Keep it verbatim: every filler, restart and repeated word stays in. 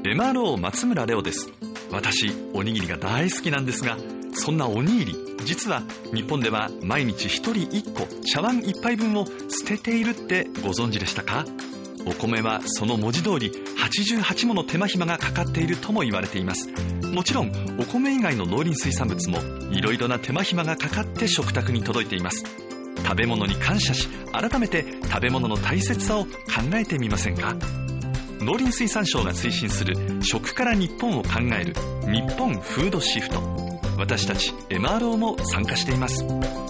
エムアールオー 松村レオです。私おにぎりが大好きなんですが、そんなおにぎり、実は日本では毎日ひとりいっこ茶碗いっぱいぶんを捨てているってご存知でしたか？お米はその文字通りはちじゅうはちもの手間暇がかかっているとも言われています。もちろんお米以外の農林水産物もいろいろな手間暇がかかって食卓に届いています。食べ物に感謝し、改めて食べ物の大切さを考えてみませんか？農林水産省が推進する食から日本を考える日本フードシフト、私たち エムアールオー も参加しています。